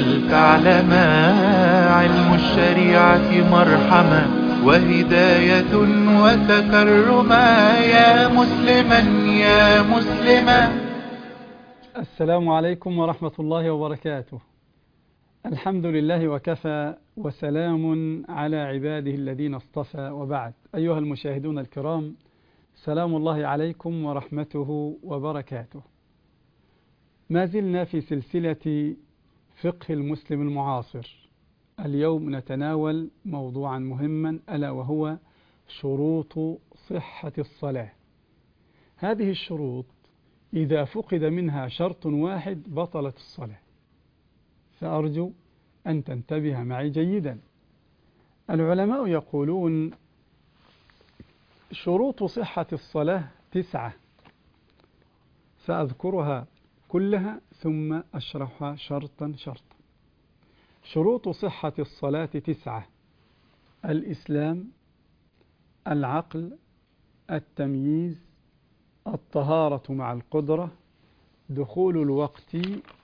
ولتعلما علم الشريعة مرحما وهداية وتكرما يا مسلما يا مسلما. السلام عليكم ورحمة الله وبركاته. الحمد لله وكفى وسلام على عباده الذين اصطفى، وبعد. أيها المشاهدون الكرام، سلام الله عليكم ورحمته وبركاته. ما زلنا في سلسلة فقه المسلم المعاصر. اليوم نتناول موضوعا مهما، ألا وهو شروط صحة الصلاة. هذه الشروط إذا فقد منها شرط واحد بطلت الصلاة، فأرجو أن تنتبه معي جيدا. العلماء يقولون شروط صحة الصلاة 9، سأذكرها كلها ثم أشرحها شرطا شرطا. شروط صحة الصلاة 9: الإسلام، العقل، التمييز، الطهارة مع القدرة، دخول الوقت،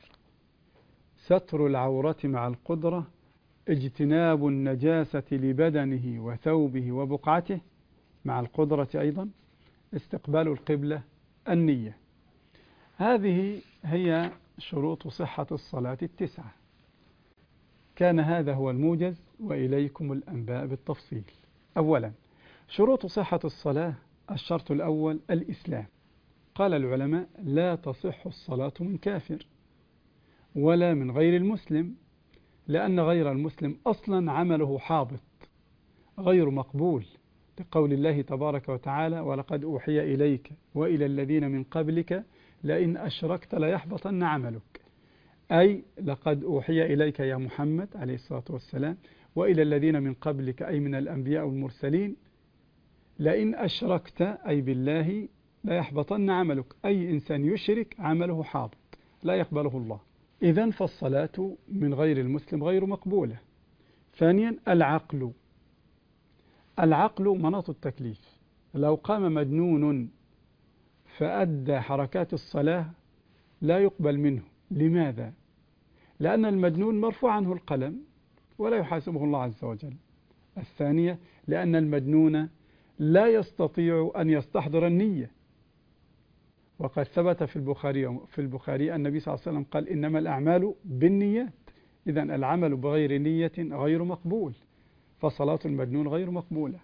ستر العورة مع القدرة، اجتناب النجاسة لبدنه وثوبه وبقعته مع القدرة أيضا، استقبال القبلة، النية. هذه هي شروط صحة الصلاة 9. كان هذا هو الموجز، وإليكم الأنباء بالتفصيل. أولا، شروط صحة الصلاة: الشرط الأول الإسلام. قال العلماء: لا تصح الصلاة من كافر ولا من غير المسلم، لأن غير المسلم أصلا عمله حابط غير مقبول، لقول الله تبارك وتعالى: ولقد أوحي إليك وإلى الذين من قبلك لئن أشركت ليحبطن عملك. أي لقد أوحي إليك يا محمد عليه الصلاة والسلام وإلى الذين من قبلك، أي من الأنبياء والمرسلين، لئن أشركت أي بالله لا يحبطن عملك. أي إنسان يشرك عمله حابط لا يقبله الله. إذن فالصلاة من غير المسلم غير مقبولة. ثانيا، العقل. العقل مناط التكليف. لو قام مجنون فأدى حركات الصلاة لا يقبل منه. لماذا؟ لأن المجنون مرفوع عنه القلم ولا يحاسبه الله عز وجل. الثانية، لأن المجنون لا يستطيع أن يستحضر النية، وقد ثبت في البخاري النبي صلى الله عليه وسلم قال: إنما الأعمال بالنيات. إذن العمل بغير نية غير مقبول، فصلاة المجنون غير مقبولة.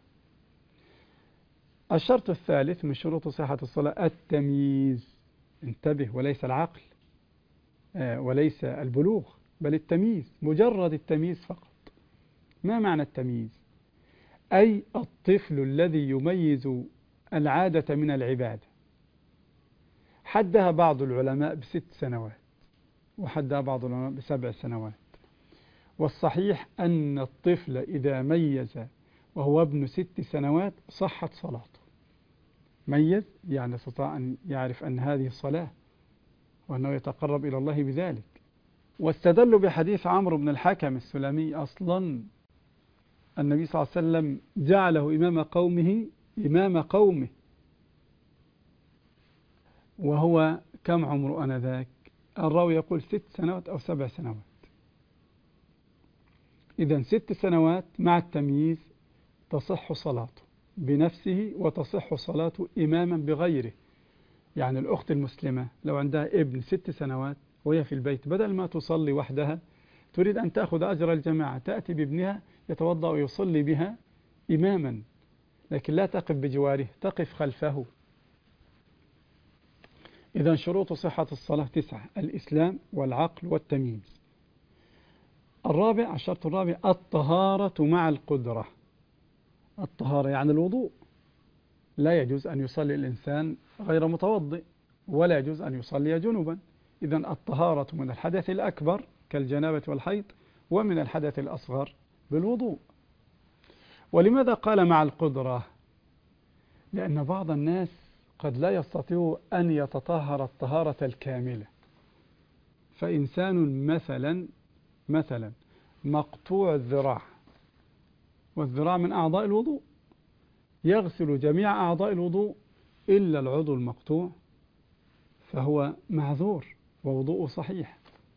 الشرط الثالث من شروط صحة الصلاة التمييز. انتبه، وليس العقل وليس البلوغ، بل التمييز، مجرد التمييز فقط. ما معنى التمييز؟ أي الطفل الذي يميز العادة من العبادة. حدها بعض العلماء ب6 سنوات، وحدها بعض العلماء ب7 سنوات. والصحيح أن الطفل إذا ميز وهو ابن 6 سنوات صحت صلاته. ميز يعني استطاع أن يعرف أن هذه الصلاة وأنه يتقرب إلى الله بذلك. واستدلوا بحديث عمرو بن الحكم السلمي. أصلا النبي صلى الله عليه وسلم جعله إمام قومه وهو كم عمره آنذاك؟ الراوي يقول 6 سنوات أو 7 سنوات. إذن 6 سنوات مع التمييز تصح صلاته بنفسه وتصح صلاته إماما بغيره. يعني الأخت المسلمة لو عندها ابن 6 سنوات وهي في البيت، بدل ما تصلي وحدها تريد أن تأخذ أجر الجماعة، تأتي بابنها يتوضأ ويصلي بها إماما، لكن لا تقف بجواره، تقف خلفه. إذن شروط صحة الصلاة 9: الإسلام والعقل والتمييز. الشرط الرابع الطهارة مع القدرة. الطهارة يعني الوضوء. لا يجوز أن يصلي الإنسان غير متوضئ، ولا يجوز أن يصلي جنبا. إذن الطهارة من الحدث الأكبر كالجنابة والحيض، ومن الحدث الأصغر بالوضوء. ولماذا قال مع القدرة؟ لأن بعض الناس قد لا يستطيع أن يتطهر الطهارة الكاملة. فإنسان مثلا مقطوع الذراع، والذراع من أعضاء الوضوء، يغسل جميع أعضاء الوضوء إلا العضو المقطوع، فهو معذور ووضوءه صحيح.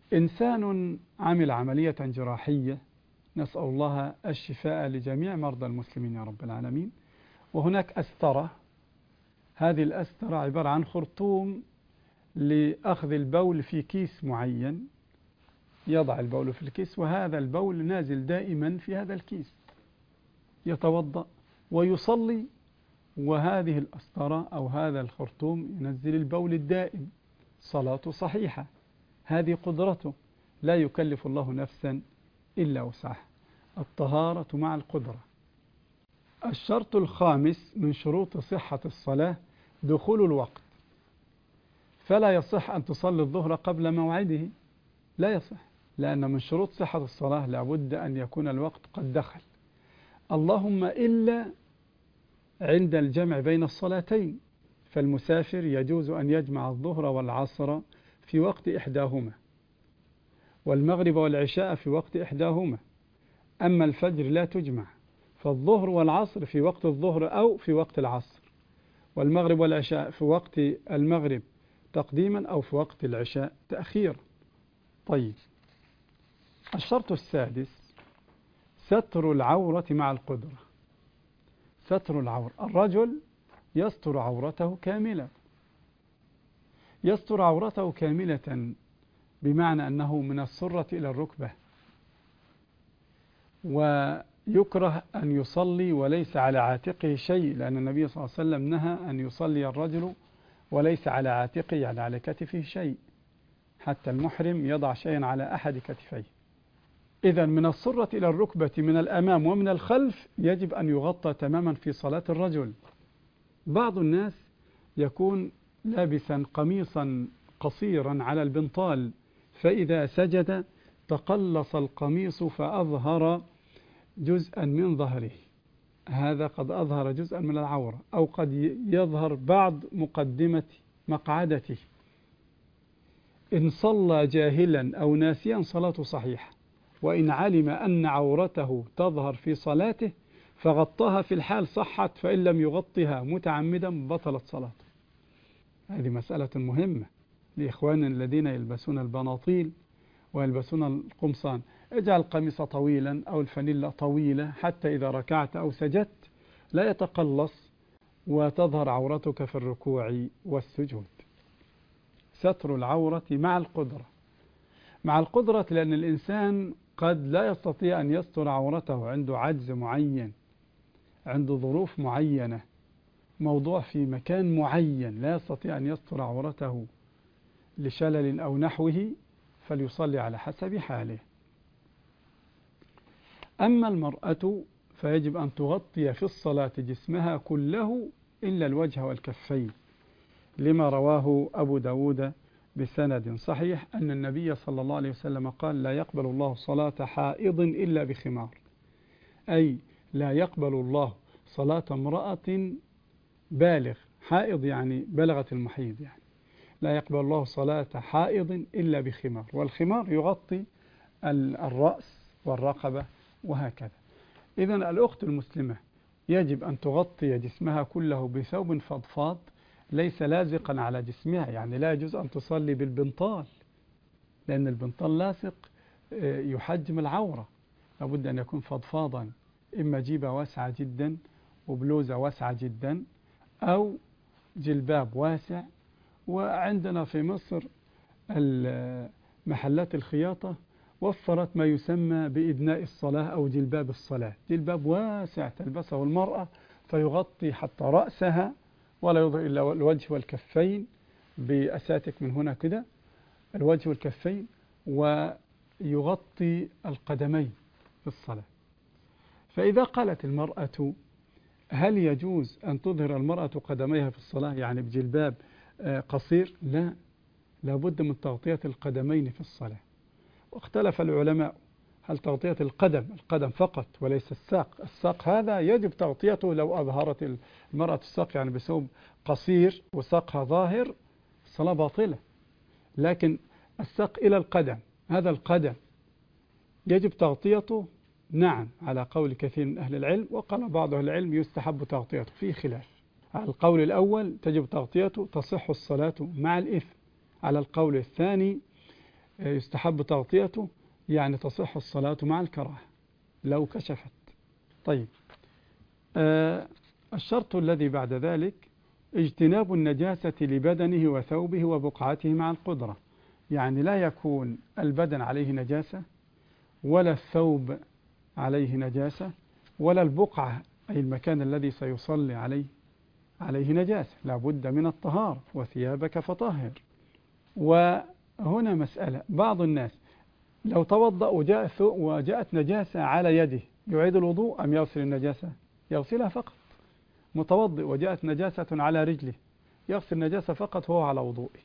إنسان عمل عملية جراحية، نسأل الله الشفاء لجميع مرضى المسلمين يا رب العالمين، وهناك أسترة. هذه الأسترة عبارة عن خرطوم لأخذ البول في كيس معين، يضع البول في الكيس وهذا البول نازل دائما في هذا الكيس، يتوضأ ويصلي وهذه الأسترة أو هذا الخرطوم ينزل البول الدائم، صلاته صحيحة. هذه قدرته، لا يكلف الله نفسا إلا وسعها. الطهارة مع القدرة. الشرط الخامس من شروط صحة الصلاة دخول الوقت، فلا يصح أن تصلي الظهر قبل موعده، لا يصح، لأن من شروط صحة الصلاة لابد أن يكون الوقت قد دخل، اللهم إلا عند الجمع بين الصلاتين، فالمسافر يجوز أن يجمع الظهر والعصر في وقت إحداهما، والمغرب والعشاء في وقت إحداهما، أما الفجر لا تجمع، فالظهر والعصر في وقت الظهر أو في وقت العصر، والمغرب والعشاء في وقت المغرب تقديما أو في وقت العشاء تأخيرا. طيب، الشرط السادس ستر العورة مع القدرة. ستر العورة، الرجل يستر عورته كاملة، يستر عورته كاملة بمعنى أنه من السرة إلى الركبة، ويكره أن يصلي وليس على عاتقه شيء، لأن النبي صلى الله عليه وسلم نهى أن يصلي الرجل وليس على عاتقه، يعني على كتفه شيء، حتى المحرم يضع شيئا على أحد كتفيه. إذا من السرة إلى الركبة من الأمام ومن الخلف يجب أن يغطى تماما في صلاة الرجل. بعض الناس يكون لابسا قميصا قصيرا على البنطال، فإذا سجد تقلص القميص فأظهر جزءا من ظهره، هذا قد أظهر جزءا من العورة، أو قد يظهر بعض مقدمة مقعدته. إن صلى جاهلا أو ناسيا صلاته صحيحة، وإن علم أن عورته تظهر في صلاته فغطاها في الحال صحت، فإن لم يغطها متعمدا بطلت صلاته. هذه مسألة مهمة لإخواننا الذين يلبسون البناطيل ويلبسون القمصان. اجعل القميص طويلا أو الفانيلا طويلة حتى إذا ركعت أو سجدت لا يتقلص وتظهر عورتك في الركوع والسجود. ستر العورة مع القدرة. مع القدرة لأن الإنسان قد لا يستطيع أن يستر عورته، عنده عجز معين، عنده ظروف معينة، موضوع في مكان معين لا يستطيع أن يستر عورته لشلل أو نحوه، فليصلي على حسب حاله. أما المرأة فيجب أن تغطي في الصلاة جسمها كله إلا الوجه والكفين، لما رواه أبو داود بسند صحيح أن النبي صلى الله عليه وسلم قال: لا يقبل الله صلاة حائض إلا بخمار، أي لا يقبل الله صلاة امرأة بالغ، حائض يعني بلغت المحيض، يعني لا يقبل الله صلاة حائض إلا بخمار، والخمار يغطي الرأس والرقبة وهكذا. إذن الأخت المسلمة يجب أن تغطي جسمها كله بثوب فضفاض ليس لازقا على جسمها، يعني لا يجوز أن تصلي بالبنطال، لأن البنطال لاصق يحجم العورة، لابد أن يكون فضفاضا، إما جيبة واسعة جدا وبلوزة واسعة جدا أو جلباب واسع. وعندنا في مصر محلات الخياطة وفرت ما يسمى بإدناء الصلاة أو جلباب الصلاة، جلباب واسع تلبسه المرأة فيغطي حتى رأسها ولا يظهر إلا الوجه والكفين، بأساتك من هنا كده الوجه والكفين، ويغطي القدمين في الصلاة. فإذا قالت المرأة: هل يجوز أن تظهر المرأة قدميها في الصلاة يعني بجلباب قصير؟ لا، لابد من تغطية القدمين في الصلاة. واختلف العلماء هل تغطية القدم فقط وليس الساق؟ الساق هذا يجب تغطيته لو أظهرت المرأة الساق يعني بثوب قصير وساقها ظاهر، الصلاة باطلة. لكن الساق إلى القدم، هذا القدم يجب تغطيته، نعم، على قول كثير من أهل العلم، وقال بعض أهل العلم يستحب تغطيته، في خلاف. على القول الأول تجب تغطيته تصح الصلاة مع الإثم، على القول الثاني يستحب تغطيته، يعني تصح الصلاة مع الكراهة لو كشفت. طيب، الشرط الذي بعد ذلك اجتناب النجاسة لبدنه وثوبه وبقعته مع القدرة، يعني لا يكون البدن عليه نجاسة ولا الثوب عليه نجاسة ولا البقعة أي المكان الذي سيصلي عليه نجاسة، لا بد من الطهارة، وثيابك فطهر. وهنا مسألة، بعض الناس لو توضأ وجاءت نجاسة على يده يعيد الوضوء أم يغسل النجاسة؟ يغسلها فقط. متوضئ وجاءت نجاسة على رجله يغسل النجاسة فقط وهو على وضوئه.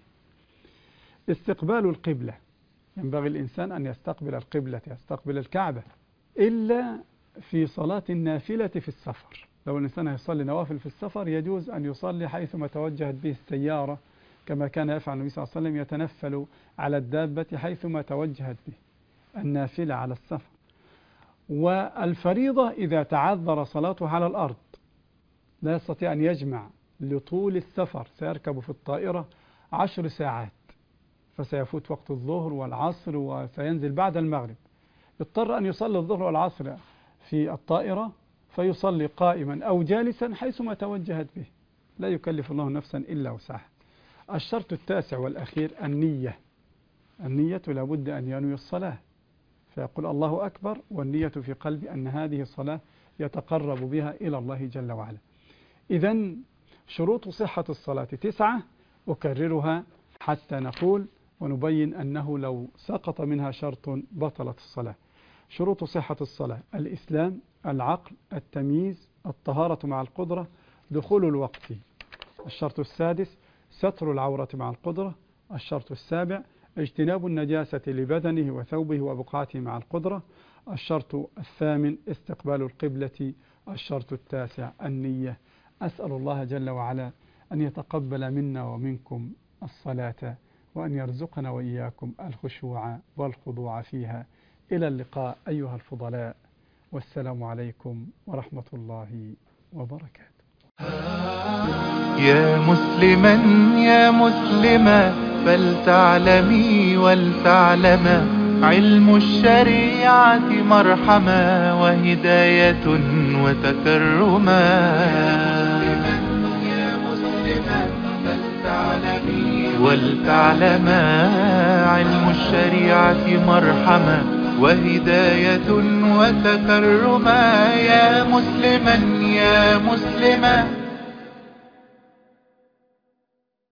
استقبال القبلة، ينبغي الإنسان أن يستقبل القبلة، يستقبل الكعبة، إلا في صلاة النافلة في السفر. لو الإنسان يصلي نوافل في السفر يجوز أن يصلي حيثما توجهت به السيارة، كما كان يفعل النبي صلى الله عليه وسلم، يتنفل على الدابة حيثما توجهت به، النافلة على السفر. والفريضة إذا تعذر صلاته على الأرض، لا يستطيع أن يجمع لطول السفر، سيركب في الطائرة 10 ساعات فسيفوت وقت الظهر والعصر وسينزل بعد المغرب، اضطر أن يصلي الظهر والعصر في الطائرة فيصلي قائما أو جالسا حيثما توجهت به، لا يكلف الله نفسا إلا وسعها. الشرط التاسع والأخير النية لابد أن ينوي الصلاة، فيقول الله أكبر والنية في قلبي أن هذه الصلاة يتقرب بها إلى الله جل وعلا. إذن شروط صحة الصلاة 9، أكررها حتى نقول ونبين أنه لو سقط منها شرط بطلت الصلاة. شروط صحة الصلاة: الإسلام، العقل، التمييز، الطهارة مع القدرة، دخول الوقت. الشرط السادس: ستر العورة مع القدرة. الشرط السابع: اجتناب النجاسة لبدنه وثوبه وبقعته مع القدرة. الشرط الثامن: استقبال القبلة. الشرط التاسع: النية. أسأل الله جل وعلا أن يتقبل منا ومنكم الصلاة، وأن يرزقنا وإياكم الخشوع والخضوع فيها. إلى اللقاء أيها الفضلاء، والسلام عليكم ورحمة الله وبركاته. يا مسلما يا مسلما، فلتعلمي ولتعلما، علم الشريعة مرحما وهداية وتكرما. يا مسلما فلتعلمي ولتعلما، علم الشريعة مرحما وهداية وتكرما. يا مسلما يا مسلما